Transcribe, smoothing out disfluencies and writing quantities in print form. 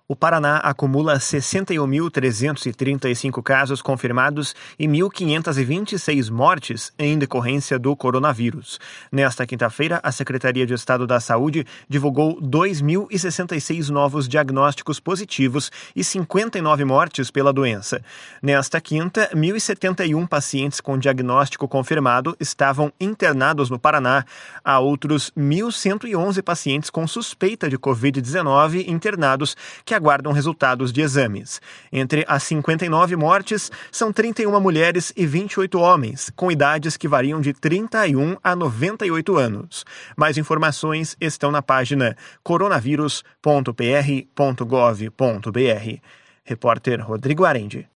O Paraná acumula 61.335 casos confirmados e 1.526 mortes em decorrência do coronavírus. Nesta quinta-feira, a Secretaria de Estado da Saúde divulgou 2.066 novos diagnósticos positivos e 59 mortes pela doença. Nesta quinta, 1.071 pacientes com diagnóstico confirmado estavam internados no Paraná. Há outros 1.111 pacientes com suspeita de Covid-19 internados que aguardam resultados de exames. Entre as 59 mortes, são 31 mulheres e 28 homens, com idades que variam de 31 a 98 anos. Mais informações estão na página coronavírus.pr.gov.br. Repórter Rodrigo Arendi.